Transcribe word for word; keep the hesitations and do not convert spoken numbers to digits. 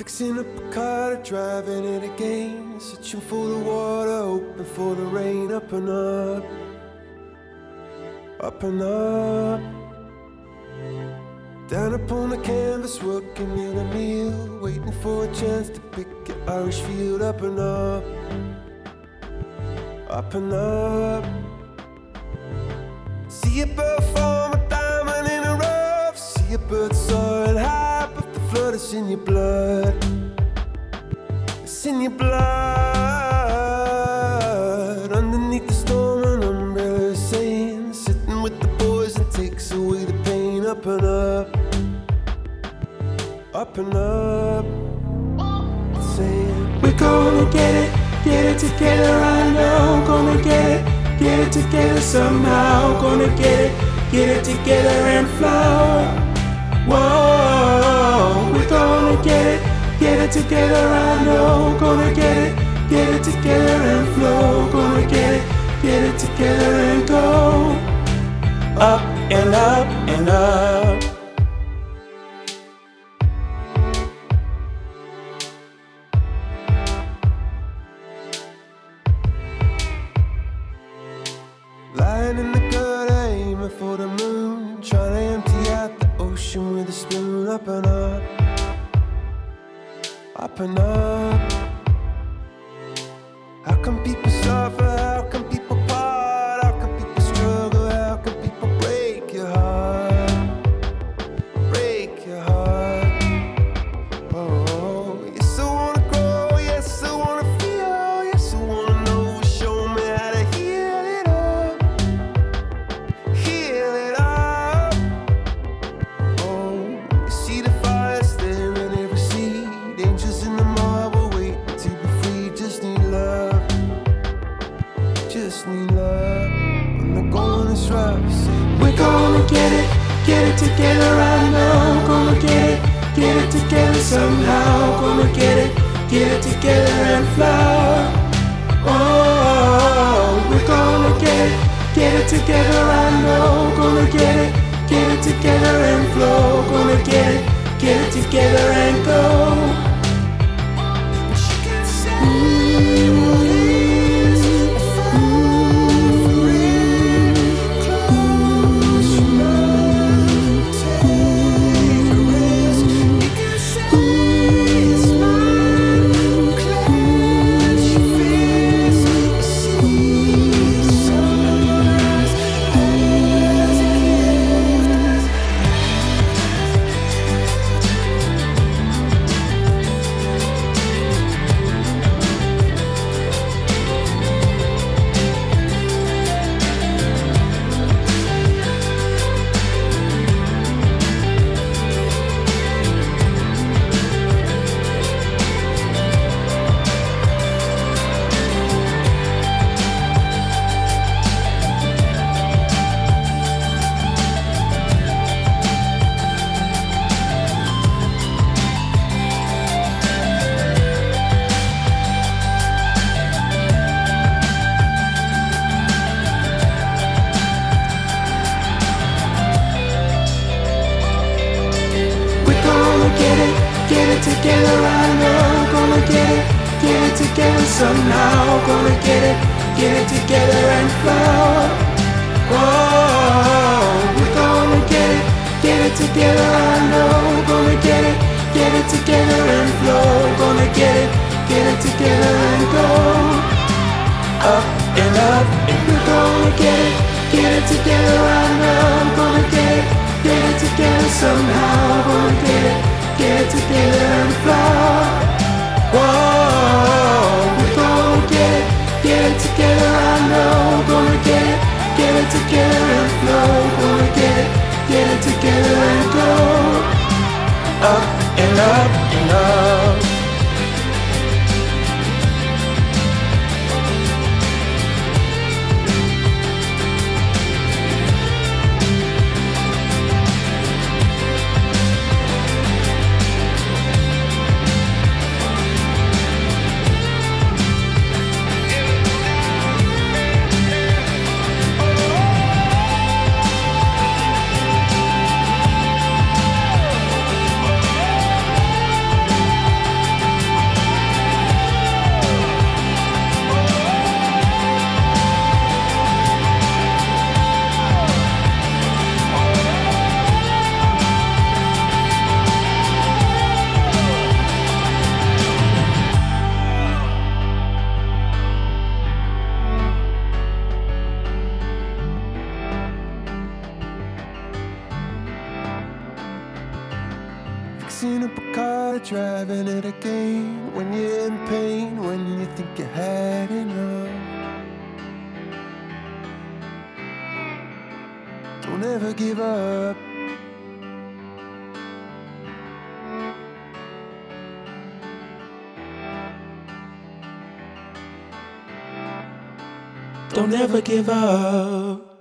Fixing up a car, driving it again, searching for the water, hoping for the rain. Up and up, up and up. Down upon the canvas, working in a meal, waiting for a chance to pick your Irish field. Up and up, up and up. See a bird form a diamond in a rough. See a bird soaring high, but the flood is in your blood. It's in your blood. Underneath the storm, an umbrella is saying, sitting with the boys and takes away the pain. Up and up, up and up. It's saying, we're gonna get it, get it together. I know, gonna get it, get it together somehow. Gonna get it, get it together and flow. Whoa, we're gonna get it, get it together. I know, gonna get it, get it together and flow. Gonna get it, get it together and go up and up and up. Lying in the gutter, aiming for the moon, trying to empty out the ocean with a spoon. Up and up, up and up. How come people suffer? How come people part? How come people struggle? How come people break your heart? Break your heart. Oh, yes, I wanna grow. Yes, I wanna feel. Yes, I wanna know. Show me how to heal it up. Heal it up. Oh, you see the fire there in every seed. Angels in the marble waiting to be free. Just need love. Just need love. When the going is rough, say, we're gonna get it, get it together. I know, gonna get it, get it together somehow. Gonna get it, get it together and flow. Oh, we're gonna get it, get it together. I know, gonna get it, get it together and flow. Gonna get it, get it together and go. Get it together, I know, gonna get it, get it together somehow. Gonna get it, get it together and flow. Whoa, we're gonna get it, get it together, I know. Gonna get it, get it together and flow. Gonna get it, get it together and go up and up. And we're gonna get it, get it together, I know. Gonna get it, get it together somehow. Gonna get it, get it together and flow. Whoa, we're gonna get it, get it together, I know. Gonna get it, get it together and flow. Gonna get it, get it together and go up and up and up. driving it again. When you're in pain, when you think you had enough. Don't ever give up. Don't ever give up.